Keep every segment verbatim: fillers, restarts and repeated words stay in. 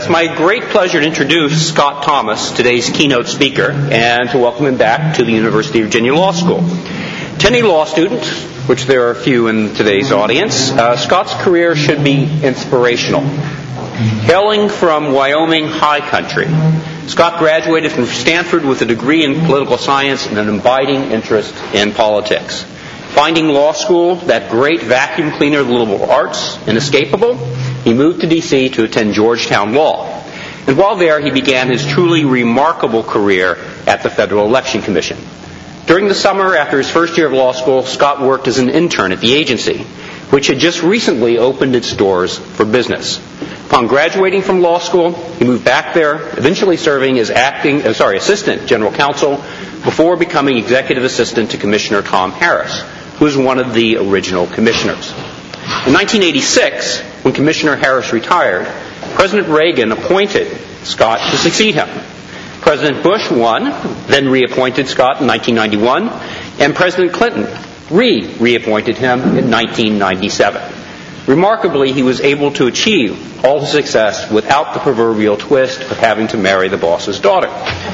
It's my great pleasure to introduce Scott Thomas, today's keynote speaker, and to welcome him back to the University of Virginia Law School. To any law student, which there are a few in today's audience, uh, Scott's career should be inspirational. Hailing from Wyoming high country, Scott graduated from Stanford with a degree in political science and an abiding interest in politics. Finding law school, that great vacuum cleaner of the liberal arts, inescapable, he moved to D C to attend Georgetown Law. And while there, he began his truly remarkable career at the Federal Election Commission. During the summer after his first year of law school, Scott worked as an intern at the agency, which had just recently opened its doors for business. Upon graduating from law school, he moved back there, eventually serving as acting, uh, sorry, assistant general counsel before becoming executive assistant to Commissioner Tom Harris, who was one of the original commissioners. In nineteen eighty-six, when Commissioner Harris retired, President Reagan appointed Scott to succeed him. President Bush won, then reappointed Scott in nineteen ninety-one, and President Clinton re-reappointed him in nineteen ninety-seven. Remarkably, he was able to achieve all his success without the proverbial twist of having to marry the boss's daughter.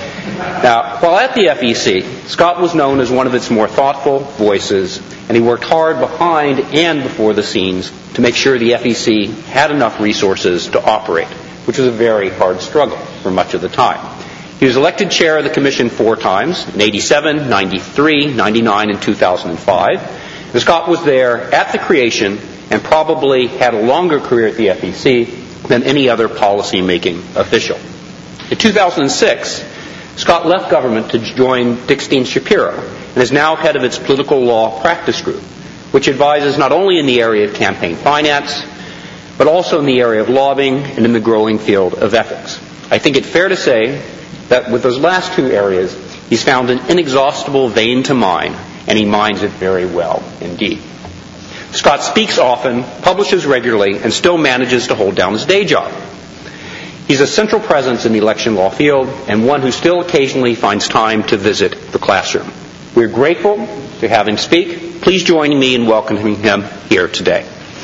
Now, while at the F E C, Scott was known as one of its more thoughtful voices, and he worked hard behind and before the scenes to make sure the F E C had enough resources to operate, which was a very hard struggle for much of the time. He was elected chair of the commission four times, in eighty-seven, ninety-three, ninety-nine, and two thousand five. And Scott was there at the creation and probably had a longer career at the F E C than any other policy-making official. In two thousand six, Scott left government to join Dick Steen Shapiro and is now head of its political law practice group, which advises not only in the area of campaign finance, but also in the area of lobbying and in the growing field of ethics. I think it's fair to say that with those last two areas, he's found an inexhaustible vein to mine, and he mines it very well indeed. Scott speaks often, publishes regularly, and still manages to hold down his day job. He's a central presence in the election law field and one who still occasionally finds time to visit the classroom. We're grateful to have him speak. Please join me in welcoming him here today.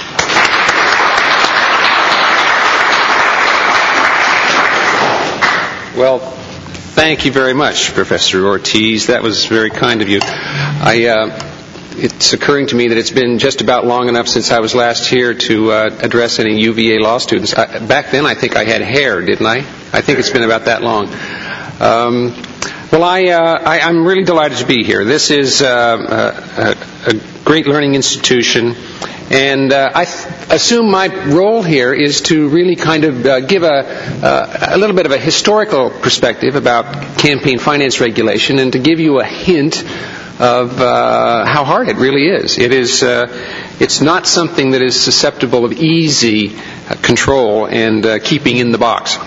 Well, thank you very much, Professor Ortiz. That was very kind of you. I, uh, it's occurring to me that it's been just about long enough since I was last here to uh, address any U V A law students. I, back then, I think I had hair, didn't I? I think it's been about that long. Um, well, I, uh, I, I'm really delighted to be here. This is uh, a, a great learning institution. And uh, I th- assume my role here is to really kind of uh, give a, uh, a little bit of a historical perspective about campaign finance regulation and to give you a hint of uh, how hard it really is. It is uh, it's not something that is susceptible of easy uh, control and uh, keeping in the box.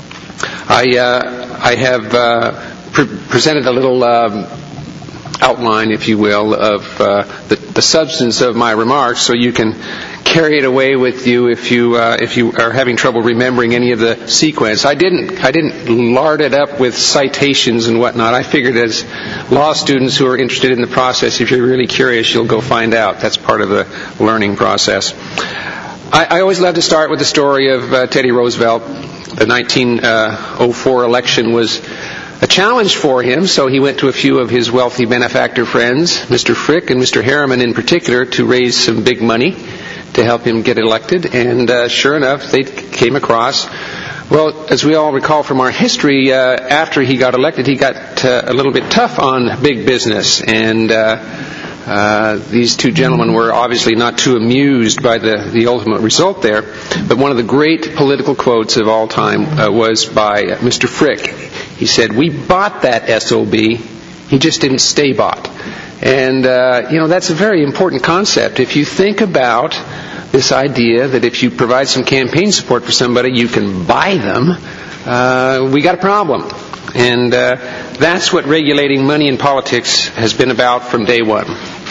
I, uh, I have uh, pre- presented a little um, outline, if you will, of uh, the, the substance of my remarks, so you can carry it away with you if you uh, if you are having trouble remembering any of the sequence. I didn't I didn't lard it up with citations and whatnot. I figured as law students who are interested in the process, if you're really curious, you'll go find out. That's part of the learning process. I, I always love to start with the story of uh, Teddy Roosevelt. The nineteen oh four election was a challenge for him, so he went to a few of his wealthy benefactor friends, Mister Frick and Mister Harriman in particular, to raise some big money to help him get elected. And uh, sure enough, they came across, well, as we all recall from our history, uh, after he got elected, he got uh, a little bit tough on big business. And uh, uh, these two gentlemen were obviously not too amused by the, the ultimate result there. But one of the great political quotes of all time uh, was by uh, Mister Frick. He said, "We bought that S O B, he just didn't stay bought." And, uh, you know, that's a very important concept. If you think about this idea that if you provide some campaign support for somebody, you can buy them, uh, we got a problem. And uh, that's what regulating money in politics has been about from day one.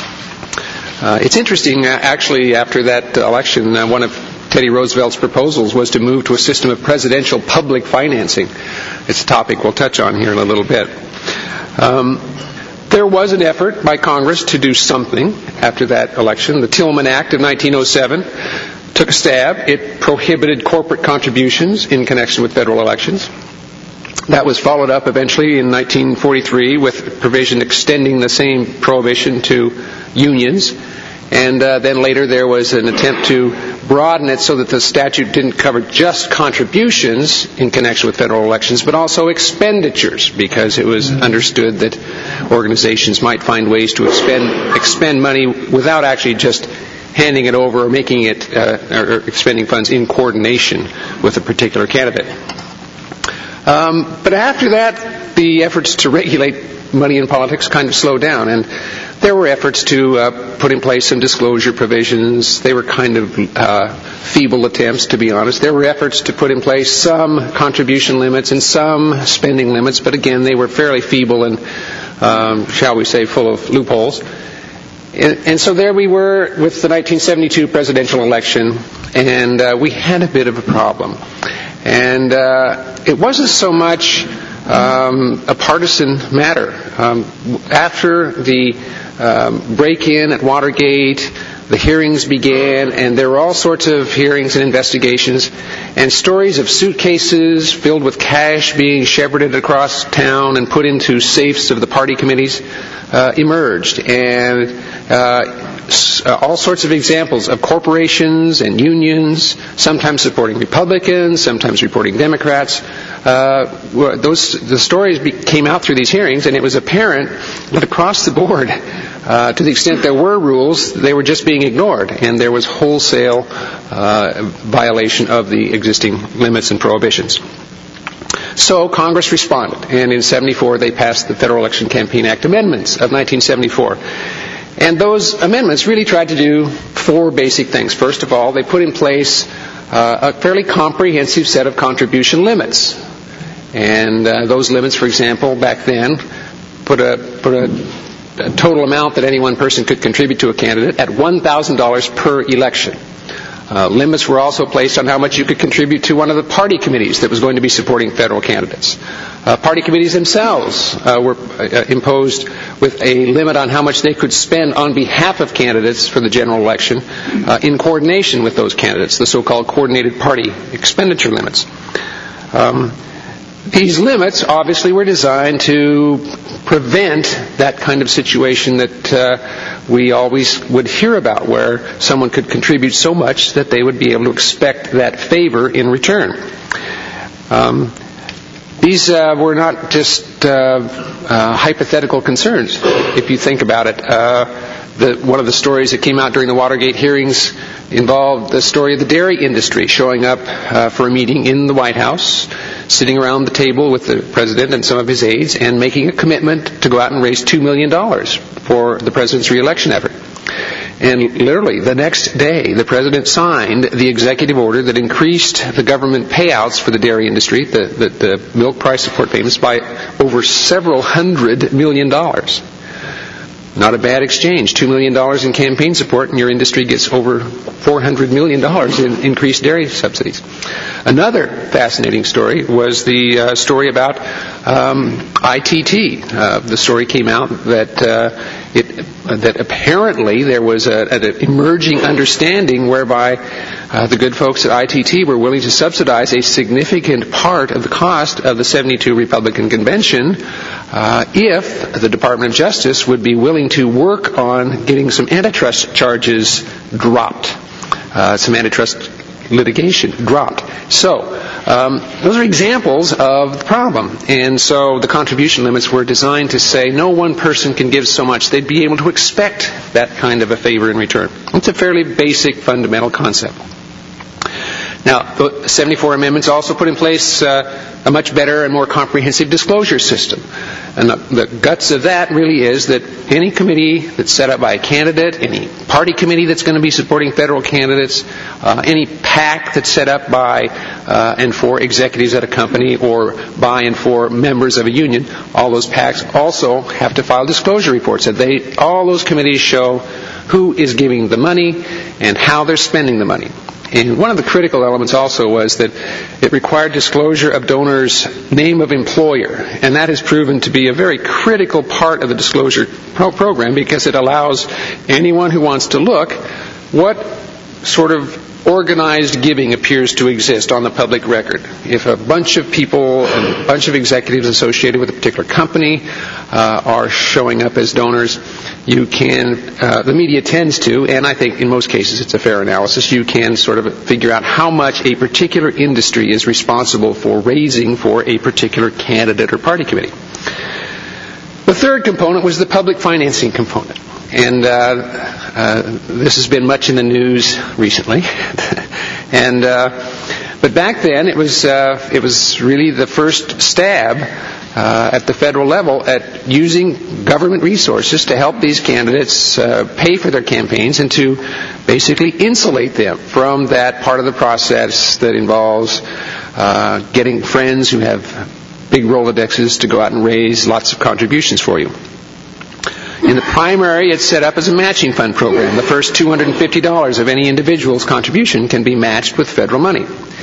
Uh, it's interesting, uh, actually, after that election, uh, one of Teddy Roosevelt's proposals was to move to a system of presidential public financing. It's a topic we'll touch on here in a little bit. Um, there was an effort by Congress to do something after that election. The Tillman Act of nineteen oh seven took a stab. It prohibited corporate contributions in connection with federal elections. That was followed up eventually in nineteen forty-three with a provision extending the same prohibition to unions. And uh, then later there was an attempt to broaden it so that the statute didn't cover just contributions in connection with federal elections, but also expenditures, because it was understood that organizations might find ways to expend, expend money without actually just handing it over or making it, uh, or expending funds in coordination with a particular candidate. Um, but after that, the efforts to regulate money in politics kind of slowed down, and there were efforts to uh, put in place some disclosure provisions. They were kind of uh, feeble attempts, to be honest. There were efforts to put in place some contribution limits and some spending limits, but again, they were fairly feeble and, um, shall we say, full of loopholes. And, and so there we were with the nineteen seventy-two presidential election, and uh, we had a bit of a problem. And uh, it wasn't so much um, a partisan matter. Um, after the um, break-in at Watergate, the hearings began, and there were all sorts of hearings and investigations, and stories of suitcases filled with cash being shepherded across town and put into safes of the party committees uh, emerged. And uh, all sorts of examples of corporations and unions, sometimes supporting Republicans, sometimes supporting Democrats. Uh, those the stories be, came out through these hearings, and it was apparent that across the board, uh, to the extent there were rules, they were just being ignored, and there was wholesale uh, violation of the existing limits and prohibitions. So Congress responded, and in seventy-four they passed the Federal Election Campaign Act amendments of nineteen seventy-four. And those amendments really tried to do four basic things. First of all, they put in place uh, a fairly comprehensive set of contribution limits. And uh, those limits, for example, back then, put a put a, a total amount that any one person could contribute to a candidate at one thousand dollars per election. Uh, limits were also placed on how much you could contribute to one of the party committees that was going to be supporting federal candidates. Uh, party committees themselves uh, were uh, imposed with a limit on how much they could spend on behalf of candidates for the general election uh, in coordination with those candidates, the so-called coordinated party expenditure limits. Um, These limits obviously were designed to prevent that kind of situation that uh, we always would hear about, where someone could contribute so much that they would be able to expect that favor in return. Um, these uh, were not just uh, uh, hypothetical concerns, if you think about it. Uh, The, one of the stories that came out during the Watergate hearings involved the story of the dairy industry showing up uh, for a meeting in the White House, sitting around the table with the president and some of his aides, and making a commitment to go out and raise two million dollars for the president's re-election effort. And literally, the next day, the president signed the executive order that increased the government payouts for the dairy industry, the, the, the milk price support payments, by over several hundred million dollars. Not a bad exchange. Two million dollars in campaign support, and your industry gets over four hundred million dollars in increased dairy subsidies. Another fascinating story was the uh, story about um, I T T. Uh, the story came out that uh, it uh, that apparently there was a, an emerging understanding whereby uh, the good folks at I T T were willing to subsidize a significant part of the cost of the seventy-two Republican convention uh, if the Department of Justice would be willing to work on getting some antitrust charges dropped, uh, some antitrust litigation dropped. So, um, those are examples of the problem. And so the contribution limits were designed to say no one person can give so much. They'd be able to expect that kind of a favor in return. It's a fairly basic, fundamental concept. Now, the seventy-four amendments also put in place uh, a much better and more comprehensive disclosure system. And the, the guts of that really is that any committee that's set up by a candidate, any party committee that's going to be supporting federal candidates, uh, any PAC that's set up by uh, and for executives at a company or by and for members of a union, all those PACs also have to file disclosure reports. That they, all those committees show who is giving the money and how they're spending the money. And one of the critical elements also was that it required disclosure of donors' name of employer. And that has proven to be a very critical part of the disclosure pro- program because it allows anyone who wants to look what sort of organized giving appears to exist on the public record. If a bunch of people and a bunch of executives associated with a particular company uh, are showing up as donors, you can, uh, the media tends to, and I think in most cases it's a fair analysis, you can sort of figure out how much a particular industry is responsible for raising for a particular candidate or party committee. The third component was the public financing component. And uh, uh, this has been much in the news recently. and uh, but back then, it was uh, it was really the first stab uh, at the federal level at using government resources to help these candidates uh, pay for their campaigns and to basically insulate them from that part of the process that involves uh, getting friends who have big Rolodexes to go out and raise lots of contributions for you. In the primary, it's set up as a matching fund program. The first two hundred fifty dollars of any individual's contribution can be matched with federal money.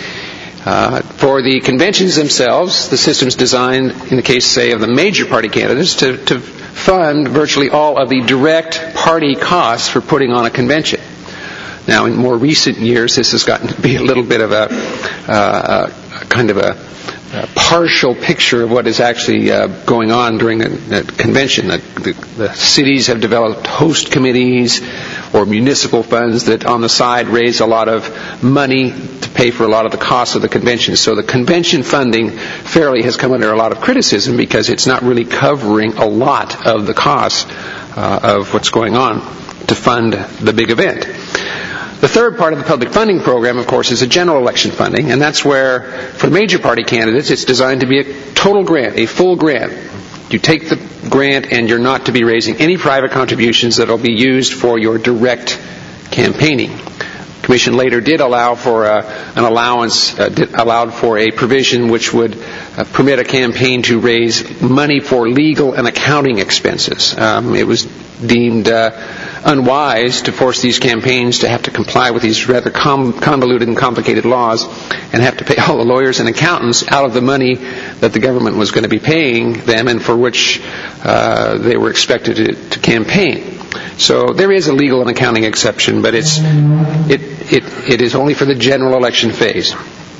Uh, for the conventions themselves, the system's designed, in the case, say, of the major party candidates, to, to fund virtually all of the direct party costs for putting on a convention. Now, in more recent years, this has gotten to be a little bit of a, uh, a kind of a A partial picture of what is actually uh, going on during a, a convention. The, the, the cities have developed host committees or municipal funds that on the side raise a lot of money to pay for a lot of the costs of the convention. So the convention funding fairly has come under a lot of criticism because it's not really covering a lot of the costs uh, of what's going on to fund the big event. The third part of the public funding program, of course, is a general election funding, and that's where, for major party candidates, it's designed to be a total grant, a full grant. You take the grant and you're not to be raising any private contributions that will be used for your direct campaigning. The Commission later did allow for a, an allowance, uh, did, allowed for a provision which would uh, permit a campaign to raise money for legal and accounting expenses. Um, it was deemed uh, unwise to force these campaigns to have to comply with these rather com- convoluted and complicated laws and have to pay all the lawyers and accountants out of the money that the government was going to be paying them and for which uh, they were expected to, to campaign. So there is a legal and accounting exception, but it's it, it it is only for the general election phase.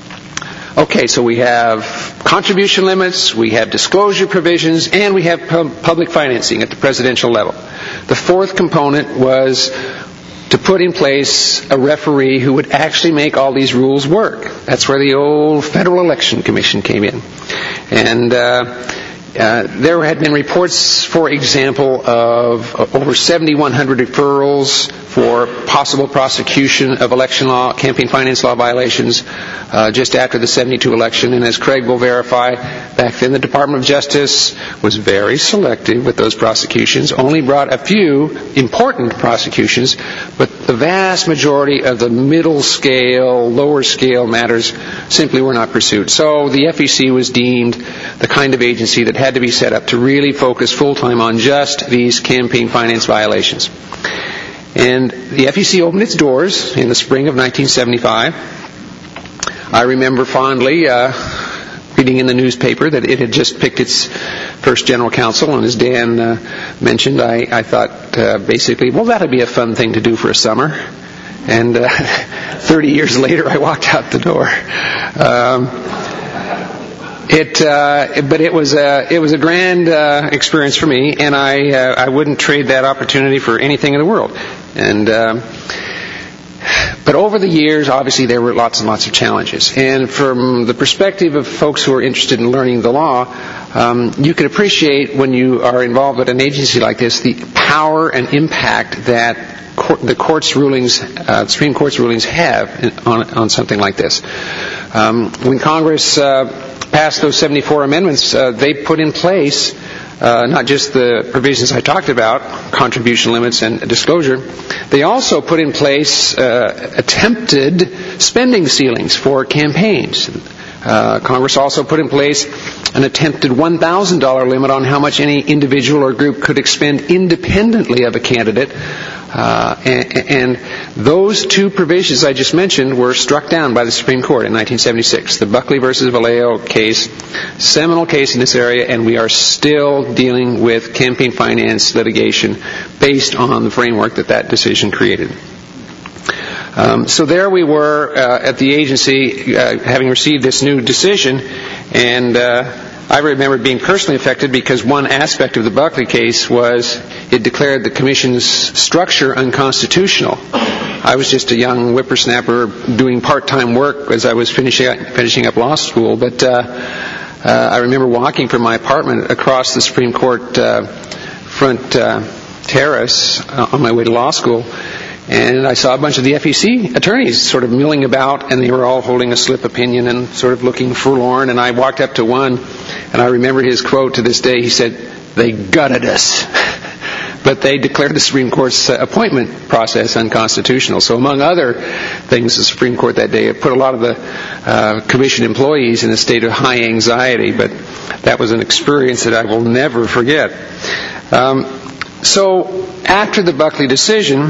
Okay, so we have contribution limits, we have disclosure provisions, and we have pub- public financing at the presidential level. The fourth component was to put in place a referee who would actually make all these rules work. That's where the old Federal Election Commission came in. And uh, uh, there had been reports, for example, of uh, over seven thousand one hundred referrals for possible prosecution of election law, campaign finance law violations uh, just after the seventy-two election. And as Craig will verify, back then the Department of Justice was very selective with those prosecutions, only brought a few important prosecutions, but the vast majority of the middle scale, lower scale matters simply were not pursued. So the F E C was deemed the kind of agency that had to be set up to really focus full-time on just these campaign finance violations. And the F E C opened its doors in the spring of nineteen seventy-five. I remember fondly uh, reading in the newspaper that it had just picked its first general counsel, and as Dan uh, mentioned, I, I thought uh, basically, well, that would be a fun thing to do for a summer. And uh, thirty years later, I walked out the door. Um, It, uh, but it was a it was a grand uh, experience for me, and I uh, I wouldn't trade that opportunity for anything in the world. And um, but over the years, obviously, there were lots and lots of challenges. And from the perspective of folks who are interested in learning the law, um, you can appreciate when you are involved with an agency like this the power and impact that court, the court's rulings, uh, Supreme Court's rulings have on on something like this. Um, when Congress uh, passed those seventy-four amendments, uh, they put in place uh, not just the provisions I talked about, contribution limits and disclosure, they also put in place uh, attempted spending ceilings for campaigns. Uh, Congress also put in place an attempted one thousand dollars limit on how much any individual or group could expend independently of a candidate. Uh, and, and those two provisions I just mentioned were struck down by the Supreme Court in nineteen seventy-six. The Buckley versus Vallejo case, seminal case in this area, and we are still dealing with campaign finance litigation based on the framework that that decision created. Um, so there we were uh, at the agency uh, having received this new decision, and uh, I remember being personally affected because one aspect of the Buckley case was it declared the Commission's structure unconstitutional. I was just a young whippersnapper doing part-time work as I was finishing up, finishing up law school, but uh, uh, I remember walking from my apartment across the Supreme Court uh, front uh, terrace uh, on my way to law school, and I saw a bunch of the F E C attorneys sort of milling about, and they were all holding a slip opinion and sort of looking forlorn, and I walked up to one, and I remember his quote to this day. He said, "They gutted us." But they declared the Supreme Court's uh, appointment process unconstitutional. So among other things, the Supreme Court that day put a lot of the uh, Commission employees in a state of high anxiety, but that was an experience that I will never forget. Um, so after the Buckley decision,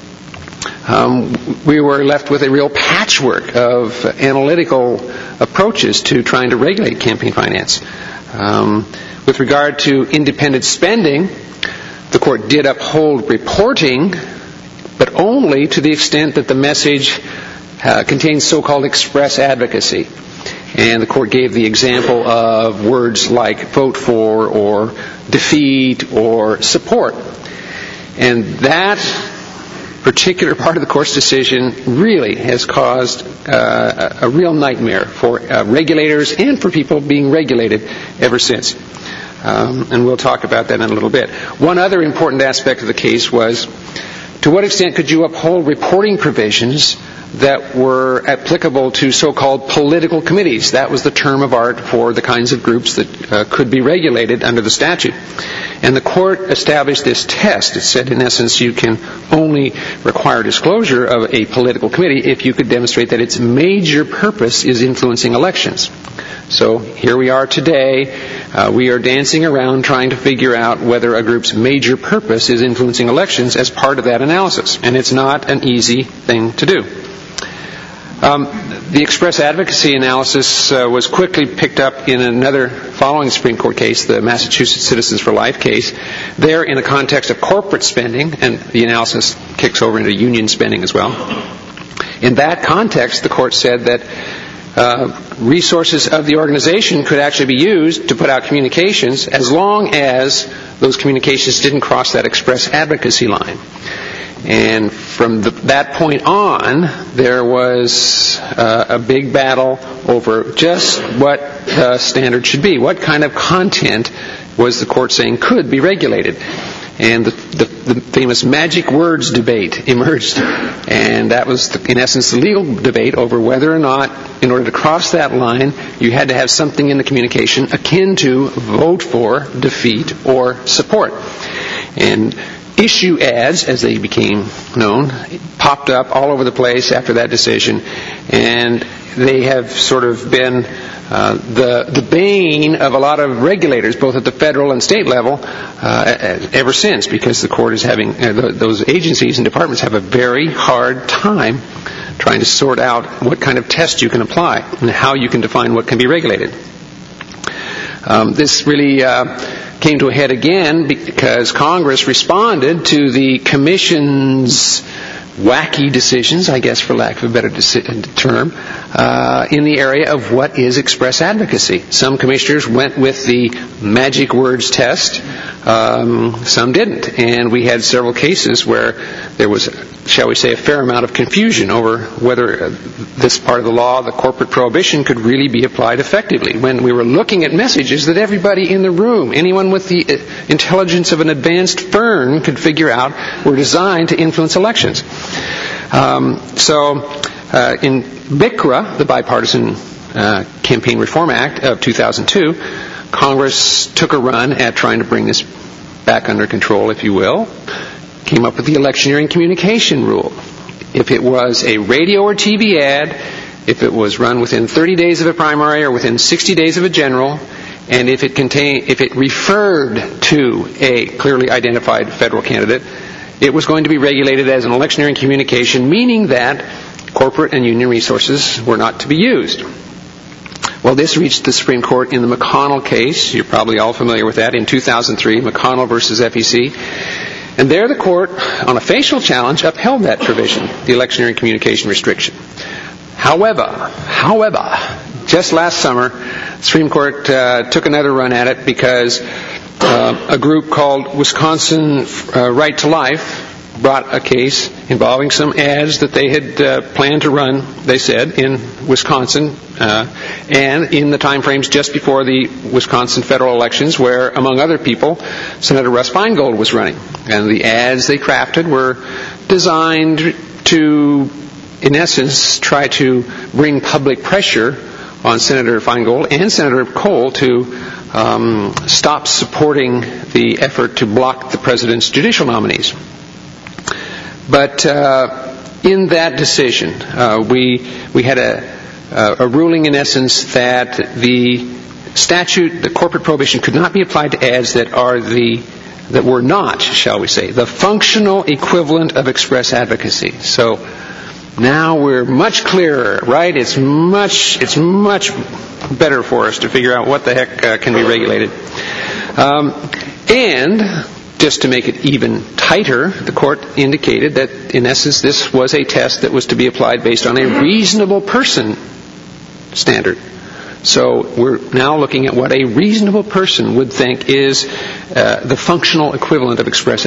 Um, we were left with a real patchwork of analytical approaches to trying to regulate campaign finance. Um, with regard to independent spending, the Court did uphold reporting, but only to the extent that the message uh, contains so-called express advocacy. And the Court gave the example of words like vote for or defeat or support. And that particular part of the Court's decision really has caused uh, a, a real nightmare for uh, regulators and for people being regulated ever since. Um, and we'll talk about that in a little bit. One other important aspect of the case was, to what extent could you uphold reporting provisions that were applicable to so-called political committees? That was the term of art for the kinds of groups that uh, could be regulated under the statute. And the Court established this test. It said, in essence, you can only require disclosure of a political committee if you could demonstrate that its major purpose is influencing elections. So here we are today. Uh, we are dancing around trying to figure out whether a group's major purpose is influencing elections as part of that analysis. And it's not an easy thing to do. Um, the express advocacy analysis uh, was quickly picked up in another following Supreme Court case, the Massachusetts Citizens for Life case. There, in the context of corporate spending, and the analysis kicks over into union spending as well. In that context, the Court said that uh, resources of the organization could actually be used to put out communications as long as those communications didn't cross that express advocacy line. And from the, that point on, there was uh, a big battle over just what uh, standard should be. What kind of content was the Court saying could be regulated? And the, the, the famous magic words debate emerged. And that was, the, in essence, the legal debate over whether or not, in order to cross that line, you had to have something in the communication akin to vote for, defeat, or support. And issue ads, as they became known, popped up all over the place after that decision, and they have sort of been uh, the the bane of a lot of regulators, both at the federal and state level, uh, ever since, because the Court is having uh, the, those agencies and departments have a very hard time trying to sort out what kind of test you can apply and how you can define what can be regulated. Um, this really Uh, came to a head again because Congress responded to the Commission's wacky decisions, I guess for lack of a better term, uh, in the area of what is express advocacy. Some commissioners went with the magic words test, um, some didn't. And we had several cases where there was, shall we say, a fair amount of confusion over whether this part of the law, the corporate prohibition, could really be applied effectively. When we were looking at messages that everybody in the room, anyone with the intelligence of an advanced fern, could figure out were designed to influence elections. Um, so uh, in B I C R A, the Bipartisan uh, Campaign Reform Act of two thousand two, Congress took a run at trying to bring this back under control, if you will, came up with the electioneering communication rule. If it was a radio or T V ad, if it was run within thirty days of a primary or within sixty days of a general, and if it contained, if it referred to a clearly identified federal candidate, it was going to be regulated as an electioneering communication, meaning that corporate and union resources were not to be used. Well, this reached the Supreme Court in the McConnell case. You're probably all familiar with that. In two thousand three, McConnell versus F E C. And there the court, on a facial challenge, upheld that provision, the electioneering communication restriction. However, however, just last summer, the Supreme Court uh, took another run at it because uh, a group called Wisconsin uh, Right to Life brought a case involving some ads that they had uh, planned to run, they said, in Wisconsin, uh, and in the time frames just before the Wisconsin federal elections, where, among other people, Senator Russ Feingold was running. And the ads they crafted were designed to, in essence, try to bring public pressure on Senator Feingold and Senator Cole to um, stop supporting the effort to block the president's judicial nominees. But uh, in that decision, uh, we we had a, a ruling, in essence, that the statute, the corporate prohibition, could not be applied to ads that are the that were not, shall we say, the functional equivalent of express advocacy. So now we're much clearer, right? It's much it's much better for us to figure out what the heck uh, can be regulated, um, and. Just to make it even tighter, the court indicated that, in essence, this was a test that was to be applied based on a reasonable person standard. So we're now looking at what a reasonable person would think is uh, the functional equivalent of express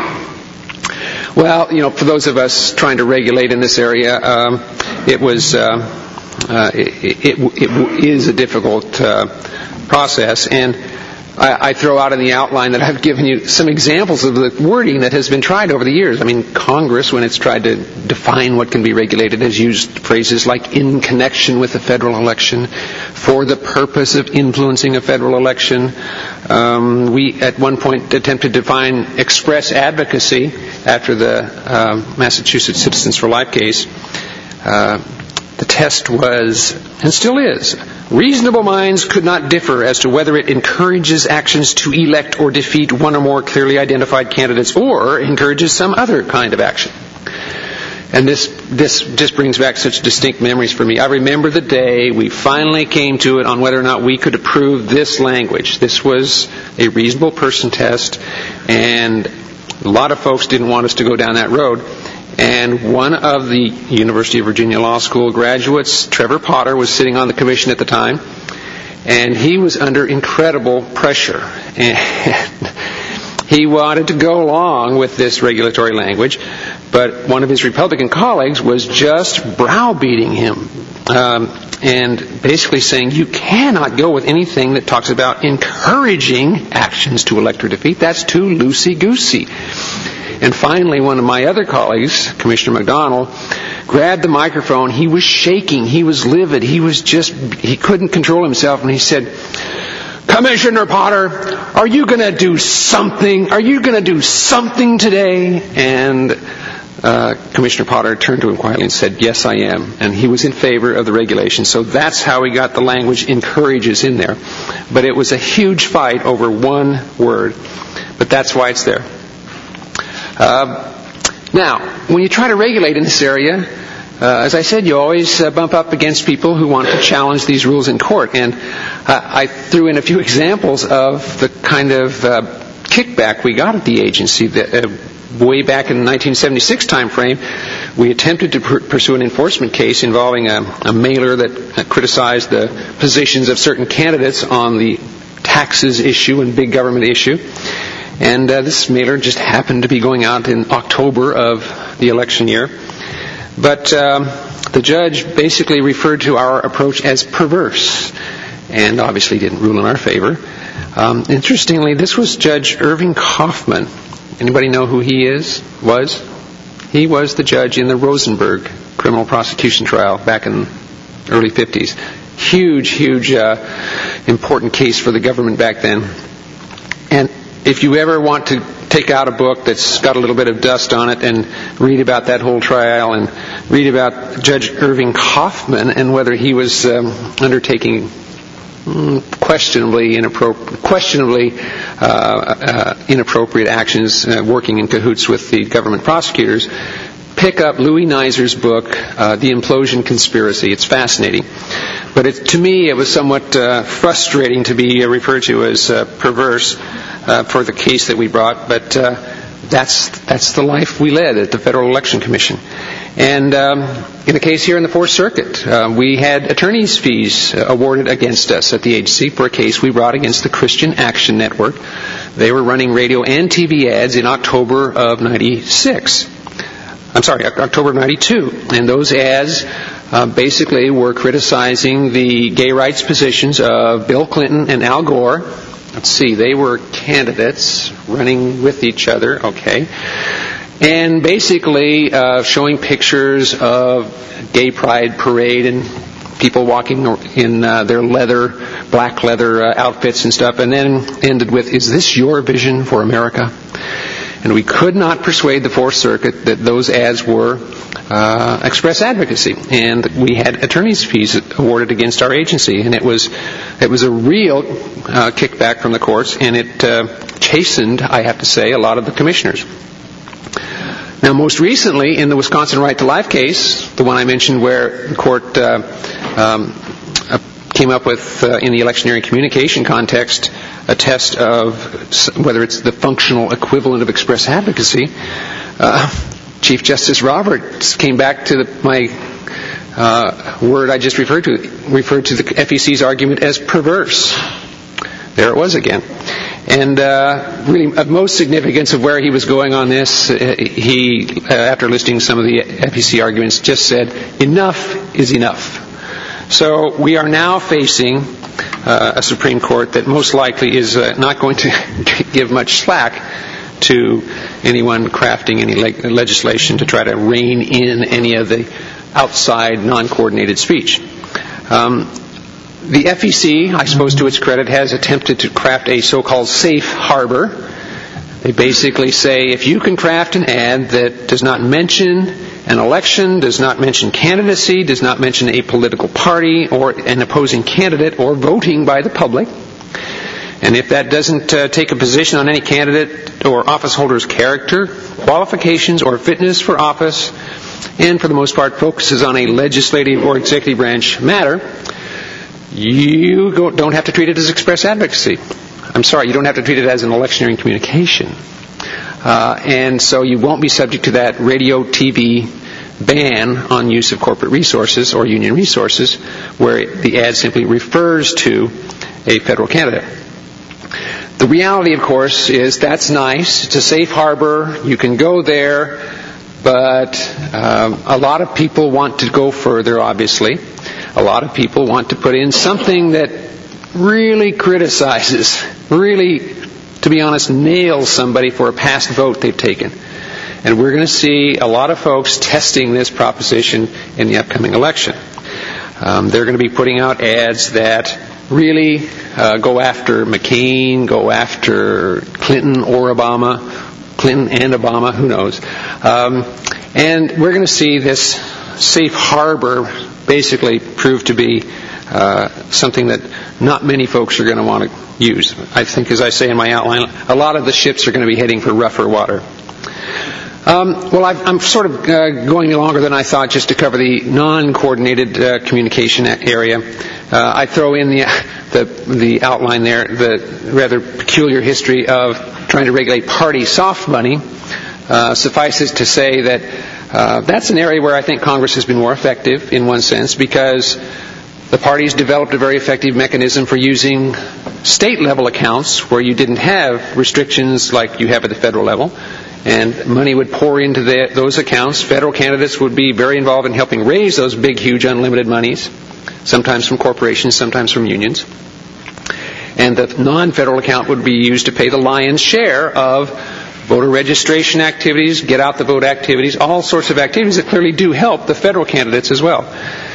advocacy. Well, you know, for those of us trying to regulate in this area, um, it was uh, uh, it, it, it is a difficult uh, process, and I throw out in the outline that I've given you some examples of the wording that has been tried over the years. I mean, Congress, when it's tried to define what can be regulated, has used phrases like in connection with the federal election, for the purpose of influencing a federal election. Um, we, at one point, attempted to define express advocacy after the uh, Massachusetts Citizens for Life case. Uh, the test was, and still is, reasonable minds could not differ as to whether it encourages actions to elect or defeat one or more clearly identified candidates or encourages some other kind of action. And this this just brings back such distinct memories for me. I remember the day we finally came to it on whether or not we could approve this language. This was a reasonable person test, and a lot of folks didn't want us to go down that road. And one of the University of Virginia Law School graduates, Trevor Potter, was sitting on the commission at the time, and he was under incredible pressure. And he wanted to go along with this regulatory language, but one of his Republican colleagues was just browbeating him um, and basically saying, you cannot go with anything that talks about encouraging actions to elect or defeat. That's too loosey-goosey. And finally, one of my other colleagues, Commissioner McDonald, grabbed the microphone. He was shaking. He was livid. He was just, he couldn't control himself. And he said, Commissioner Potter, are you going to do something? Are you going to do something today? And uh, Commissioner Potter turned to him quietly and said, yes, I am. And he was in favor of the regulation. So that's how we got the language encourages in there. But it was a huge fight over one word. But that's why it's there. Uh, now, when you try to regulate in this area, uh, as I said, you always uh, bump up against people who want to challenge these rules in court. And uh, I threw in a few examples of the kind of uh, kickback we got at the agency. That, uh, way back in the nineteen seventy-six time frame, we attempted to pr- pursue an enforcement case involving a, a mailer that uh, criticized the positions of certain candidates on the taxes issue and big government issue. And uh, this mailer just happened to be going out in October of the election year. But um, the judge basically referred to our approach as perverse, and obviously didn't rule in our favor. Um, interestingly, this was Judge Irving Kaufman. Anybody know who he is? Was? He was the judge in the Rosenberg criminal prosecution trial back in the early fifties. Huge, huge, uh, important case for the government back then. And if you ever want to take out a book that's got a little bit of dust on it and read about that whole trial and read about Judge Irving Kaufman and whether he was um, undertaking mm, questionably inappropriate, questionably uh, uh, inappropriate actions, uh, working in cahoots with the government prosecutors, pick up Louis Niser's book, uh, The Implosion Conspiracy. It's fascinating. But it, to me, it was somewhat uh, frustrating to be uh, referred to as uh, perverse uh, for the case that we brought. But uh, that's that's the life we led at the Federal Election Commission. And um, in a case here in the Fourth Circuit, uh, we had attorney's fees uh, awarded against us at the agency for a case we brought against the Christian Action Network. They were running radio and T V ads in October of ninety-six. I'm sorry, October of ninety-two. And those ads uh, basically were criticizing the gay rights positions of Bill Clinton and Al Gore. Let's see, they were candidates running with each other, okay. And basically uh, showing pictures of gay pride parade and people walking in uh, their leather, black leather uh, outfits and stuff, and then ended with, "Is this your vision for America?" And we could not persuade the Fourth Circuit that those ads were uh, express advocacy, and we had attorney's fees awarded against our agency, and it was it was a real uh, kickback from the courts, and it uh, chastened, I have to say, a lot of the commissioners. Now, most recently, in the Wisconsin Right to Life case, the one I mentioned where the court uh, um, uh, came up with, uh, in the electioneering communication context, a test of whether it's the functional equivalent of express advocacy, uh, Chief Justice Roberts came back to the, my uh, word I just referred to, referred to the F E C's argument as perverse. There it was again. And uh, really, of most significance of where he was going on this, uh, he, uh, after listing some of the F E C arguments, just said, enough is enough. So we are now facing uh, a Supreme Court that most likely is uh, not going to give much slack to anyone crafting any le- legislation to try to rein in any of the outside, non-coordinated speech. Um, The F E C, I suppose to its credit, has attempted to craft a so-called safe harbor. They basically say if you can craft an ad that does not mention an election, does not mention candidacy, does not mention a political party or an opposing candidate or voting by the public, and if that doesn't uh, take a position on any candidate or office holder's character, qualifications, or fitness for office, and for the most part focuses on a legislative or executive branch matter, you go, don't have to treat it as express advocacy. I'm sorry, you don't have to treat it as an electioneering communication. Uh, and so you won't be subject to that radio T V ban on use of corporate resources or union resources, where the ad simply refers to a federal candidate. The reality, of course, is that's nice. It's a safe harbor. You can go there. But um, a lot of people want to go further, obviously. A lot of people want to put in something that really criticizes, really, to be honest, nails somebody for a past vote they've taken. And we're going to see a lot of folks testing this proposition in the upcoming election. Um, they're going to be putting out ads that really uh, go after McCain, go after Clinton or Obama, Clinton and Obama, who knows. Um, and we're going to see this safe harbor basically prove to be uh, something that not many folks are going to want to use. I think, as I say in my outline, a lot of the ships are going to be heading for rougher water. Um, well, I've, I'm sort of uh, going longer than I thought just to cover the non-coordinated uh, communication area. Uh, I throw in the, the the outline there, the rather peculiar history of trying to regulate party soft money. Uh, suffices to say that uh, that's an area where I think Congress has been more effective in one sense, because the parties developed a very effective mechanism for using state-level accounts where you didn't have restrictions like you have at the federal level, and money would pour into the, those accounts. Federal candidates would be very involved in helping raise those big, huge, unlimited monies, sometimes from corporations, sometimes from unions. And the non-federal account would be used to pay the lion's share of voter registration activities, get out the vote activities, all sorts of activities that clearly do help the federal candidates as well.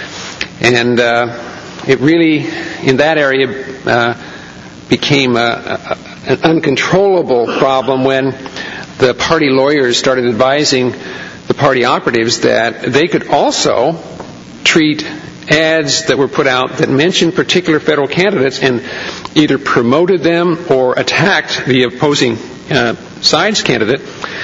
And uh, it really, in that area, uh, became a, a, an uncontrollable problem when the party lawyers started advising the party operatives that they could also treat ads that were put out that mentioned particular federal candidates and either promoted them or attacked the opposing uh, side's candidate,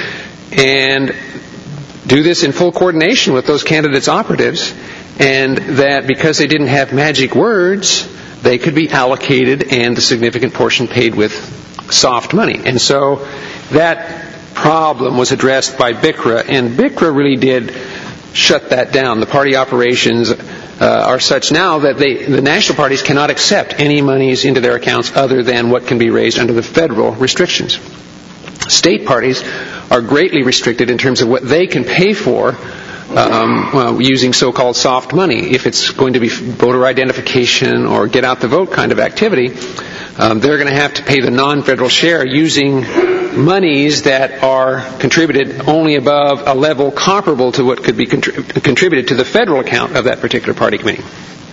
and do this in full coordination with those candidates' operatives, and that because they didn't have magic words, they could be allocated and a significant portion paid with soft money. And so that problem was addressed by B I C R A, and B I C R A really did shut that down. The party operations uh, are such now that they, the national parties cannot accept any monies into their accounts other than what can be raised under the federal restrictions. State parties are greatly restricted in terms of what they can pay for um, well, using so-called soft money. If it's going to be voter identification or get out the vote kind of activity, um, they're going to have to pay the non-federal share using monies that are contributed only above a level comparable to what could be contrib- contributed to the federal account of that particular party committee.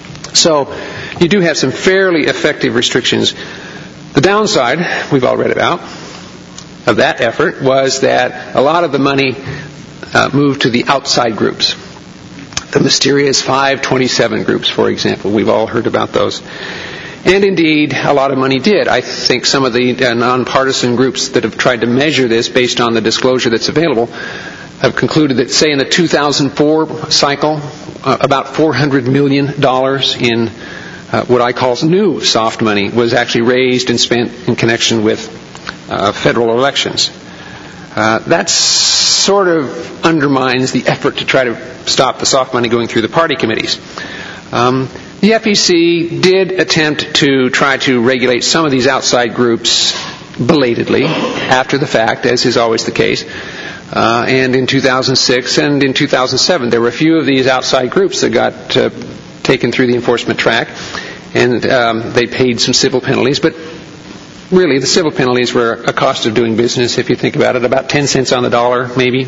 So you do have some fairly effective restrictions. The downside, we've all read about, of that effort was that a lot of the money uh, moved to the outside groups. The mysterious five twenty-seven groups, for example. We've all heard about those. And indeed, a lot of money did. I think some of the uh, nonpartisan groups that have tried to measure this based on the disclosure that's available have concluded that, say, in the two thousand four cycle, uh, about four hundred million dollars in uh, what I call new soft money was actually raised and spent in connection with uh, federal elections. Uh, that sort of undermines the effort to try to stop the soft money going through the party committees. Um, The F E C did attempt to try to regulate some of these outside groups belatedly, after the fact, as is always the case. Uh, and in two thousand six and in two thousand seven, there were a few of these outside groups that got uh, taken through the enforcement track, and um, they paid some civil penalties. But really, the civil penalties were a cost of doing business, if you think about it, about ten cents on the dollar, maybe.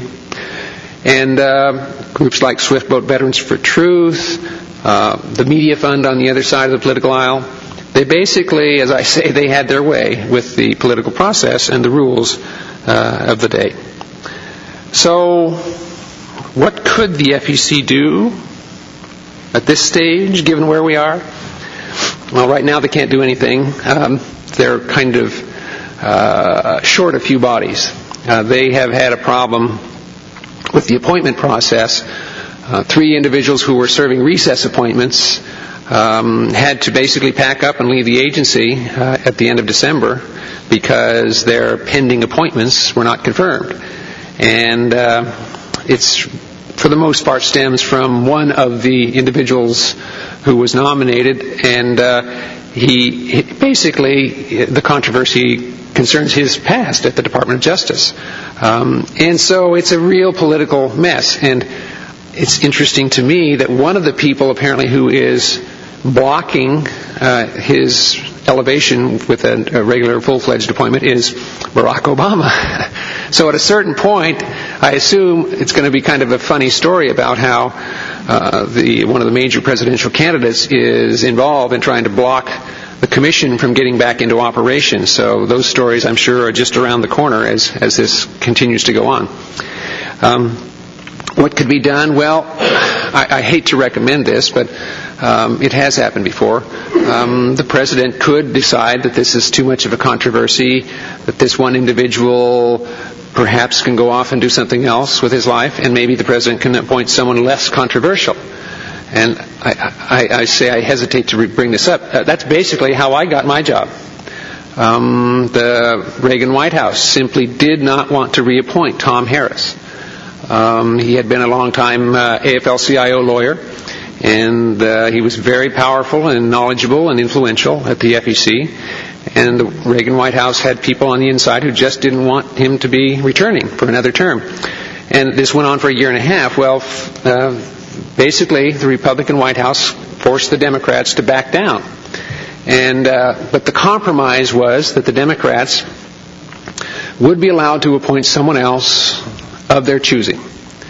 And uh, groups like Swift Boat Veterans for Truth, Uh, the Media Fund on the other side of the political aisle, they basically, as I say, they had their way with the political process and the rules uh, of the day. So, what could the F E C do at this stage, given where we are? Well, right now they can't do anything. Um, they're kind of uh, short a few bodies. Uh, they have had a problem with the appointment process. Uh, three individuals who were serving recess appointments um, had to basically pack up and leave the agency uh, at the end of December because their pending appointments were not confirmed. And uh, it's, for the most part, stems from one of the individuals who was nominated, and uh, he, he basically, the controversy concerns his past at the Department of Justice. Um, and so it's a real political mess. And it's interesting to me that one of the people apparently who is blocking uh, his elevation with a, a regular full-fledged appointment is Barack Obama. So at a certain point, I assume it's going to be kind of a funny story about how uh, the one of the major presidential candidates is involved in trying to block the commission from getting back into operation. So those stories, I'm sure, are just around the corner as, as this continues to go on. Um, What could be done? Well, I, I hate to recommend this, but um, it has happened before. Um, the president could decide that this is too much of a controversy, that this one individual perhaps can go off and do something else with his life, and maybe the president can appoint someone less controversial. And I, I, I say I hesitate to re- bring this up. Uh, that's basically how I got my job. Um, the Reagan White House simply did not want to reappoint Tom Harris. Um, he had been a long-time uh, A F L C I O lawyer, and uh, he was very powerful and knowledgeable and influential at the F E C. And the Reagan White House had people on the inside who just didn't want him to be returning for another term. And this went on for a year and a half. Well, uh, basically, the Republican White House forced the Democrats to back down. And uh, but the compromise was that the Democrats would be allowed to appoint someone else of their choosing.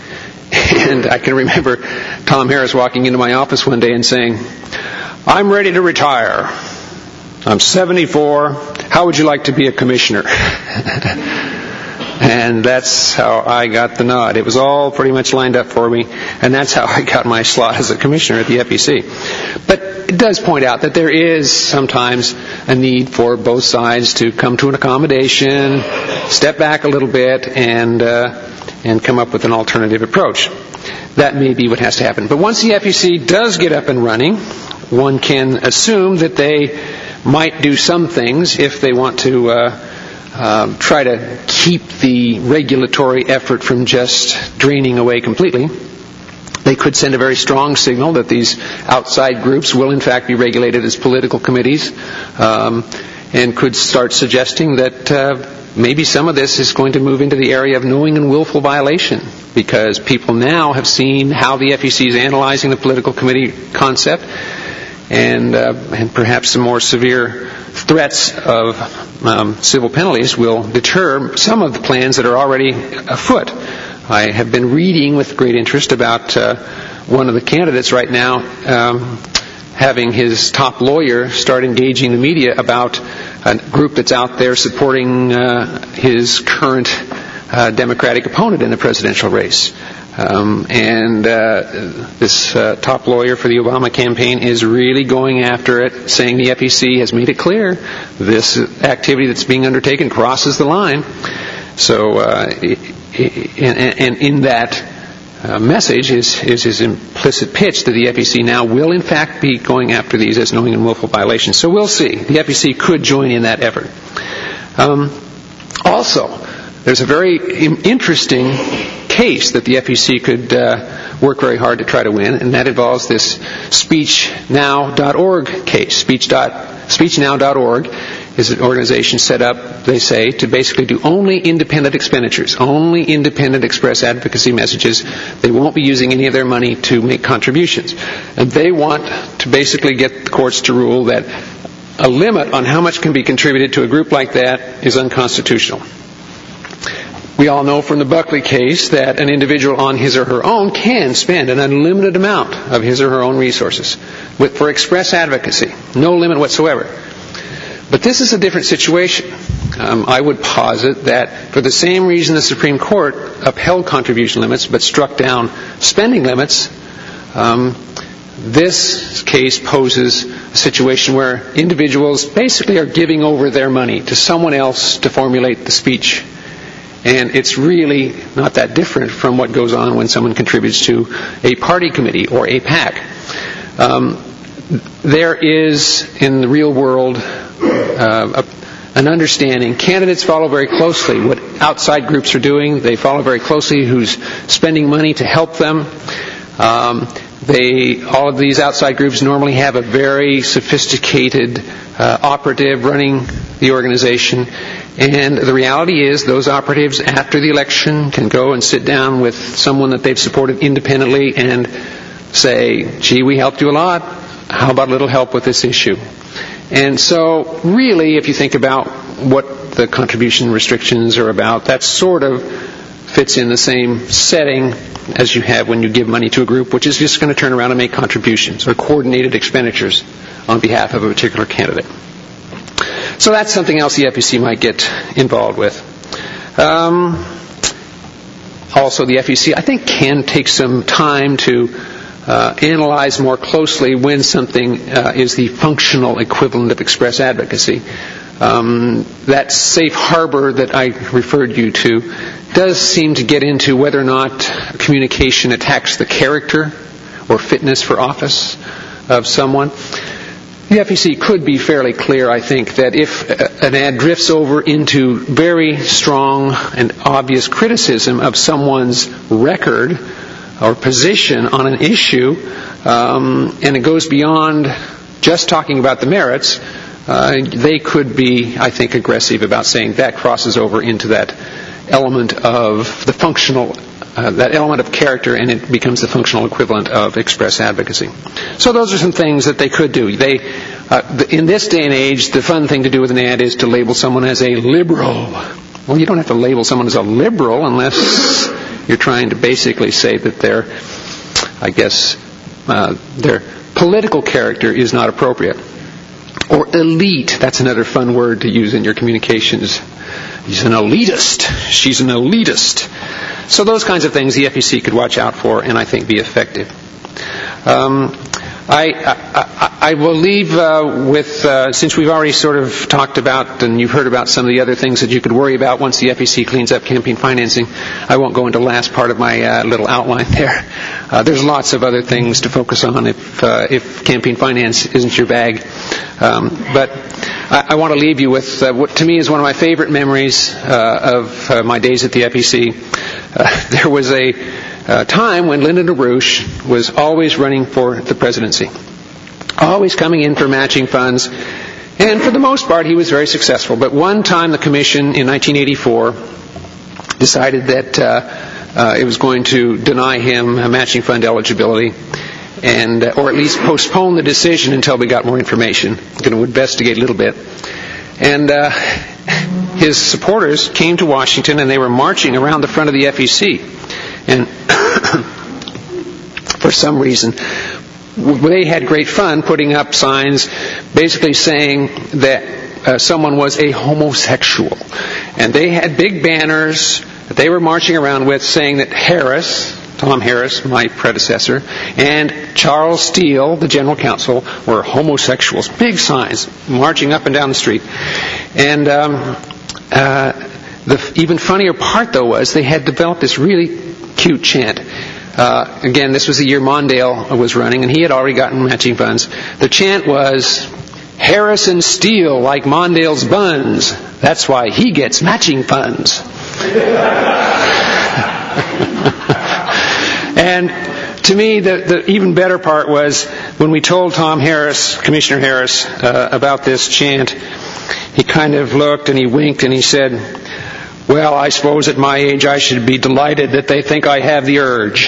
And I can remember Tom Harris walking into my office one day and saying, "I'm ready to retire. I'm seventy-four. How would you like to be a commissioner?" And that's how I got the nod. It was all pretty much lined up for me, and that's how I got my slot as a commissioner at the F E C. But it does point out that there is sometimes a need for both sides to come to an accommodation, step back a little bit, and uh, and come up with an alternative approach. That may be what has to happen. But once the F E C does get up and running, one can assume that they might do some things if they want to uh, um, try to keep the regulatory effort from just draining away completely. They could send a very strong signal that these outside groups will in fact be regulated as political committees, um, and could start suggesting that uh, maybe some of this is going to move into the area of knowing and willful violation, because people now have seen how the F E C is analyzing the political committee concept, and, uh, and perhaps some more severe threats of um, civil penalties will deter some of the plans that are already afoot. I have been reading with great interest about uh, one of the candidates right now um, having his top lawyer start engaging the media about a group that's out there supporting uh, his current uh, Democratic opponent in the presidential race. Um, and uh, this uh, top lawyer for the Obama campaign is really going after it, saying the F E C has made it clear this activity that's being undertaken crosses the line. So, uh, and, and in that uh, message is, is his implicit pitch that the F E C now will in fact be going after these as knowing and willful violations. So we'll see. The F E C could join in that effort. Um, also, there's a very interesting case that the F E C could uh, work very hard to try to win, and that involves this speech now dot org case. Speech now dot org is an organization set up, they say, to basically do only independent expenditures, only independent express advocacy messages. They won't be using any of their money to make contributions. And they want to basically get the courts to rule that a limit on how much can be contributed to a group like that is unconstitutional. We all know from the Buckley case that an individual on his or her own can spend an unlimited amount of his or her own resources with, for express advocacy. No limit whatsoever. But this is a different situation. Um, I would posit that for the same reason the Supreme Court upheld contribution limits but struck down spending limits, um, this case poses a situation where individuals basically are giving over their money to someone else to formulate the speech. And it's really not that different from what goes on when someone contributes to a party committee or a PAC. Um, there is, in the real world, uh, a, an understanding. Candidates follow very closely what outside groups are doing. They follow very closely who's spending money to help them. Um, they, all of these outside groups normally have a very sophisticated uh, operative running the organization. And the reality is those operatives after the election can go and sit down with someone that they've supported independently and say, gee, we helped you a lot. How about a little help with this issue? And so really, if you think about what the contribution restrictions are about, that sort of fits in the same setting as you have when you give money to a group, which is just going to turn around and make contributions or coordinated expenditures on behalf of a particular candidate. So that's something else the F E C might get involved with. Um, also, the F E C, I think, can take some time to uh, analyze more closely when something uh, is the functional equivalent of express advocacy. Um, that safe harbor that I referred you to does seem to get into whether or not communication attacks the character or fitness for office of someone. The F E C could be fairly clear, I think, that if an ad drifts over into very strong and obvious criticism of someone's record or position on an issue, um, and it goes beyond just talking about the merits, uh, they could be, I think, aggressive about saying that crosses over into that element of the functional Uh, that element of character, and it becomes the functional equivalent of express advocacy. So those are some things that they could do. They, uh, the, in this day and age, the fun thing to do with an ad is to label someone as a liberal. Well, you don't have to label someone as a liberal unless you're trying to basically say that their, I guess, uh, their political character is not appropriate. Or elite. That's another fun word to use in your communications. He's an elitist. She's an elitist. So those kinds of things the F E C could watch out for and I think be effective. Um, I, I, I will leave uh, with, uh, since we've already sort of talked about and you've heard about some of the other things that you could worry about once the F E C cleans up campaign financing, I won't go into the last part of my uh, little outline there. Uh, there's lots of other things to focus on if, uh, if campaign finance isn't your bag. Um, but I, I want to leave you with uh, what to me is one of my favorite memories uh, of uh, my days at the F E C. Uh, there was a uh, time when Lyndon LaRouche was always running for the presidency. Always coming in for matching funds, and for the most part he was very successful. But one time the Commission in nineteen eighty-four decided that uh, uh, it was going to deny him matching fund eligibility, and uh, or at least postpone the decision until we got more information. We're going to investigate a little bit. And uh, his supporters came to Washington, and they were marching around the front of the F E C. And for some reason, they had great fun putting up signs basically saying that uh, someone was a homosexual. And they had big banners that they were marching around with saying that Harris, Tom Harris, my predecessor, and Charles Steele, the general counsel, were homosexuals. Big signs marching up and down the street. And um, uh, the even funnier part, though, was they had developed this really cute chant. Uh, again, this was the year Mondale was running, and he had already gotten matching funds. The chant was, Harris and Steele like Mondale's buns. That's why he gets matching funds. And to me, the, the even better part was when we told Tom Harris, Commissioner Harris, uh, about this chant, he kind of looked and he winked and he said, well, I suppose at my age I should be delighted that they think I have the urge.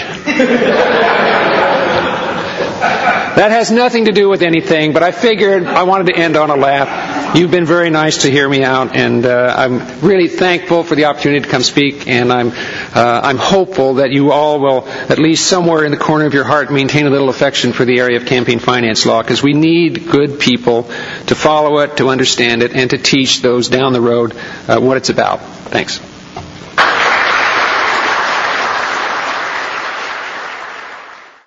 That has nothing to do with anything, but I figured I wanted to end on a laugh. You've been very nice to hear me out, and uh, I'm really thankful for the opportunity to come speak, and I'm uh, I'm hopeful that you all will, at least somewhere in the corner of your heart, maintain a little affection for the area of campaign finance law, because we need good people to follow it, to understand it, and to teach those down the road uh, what it's about. Thanks.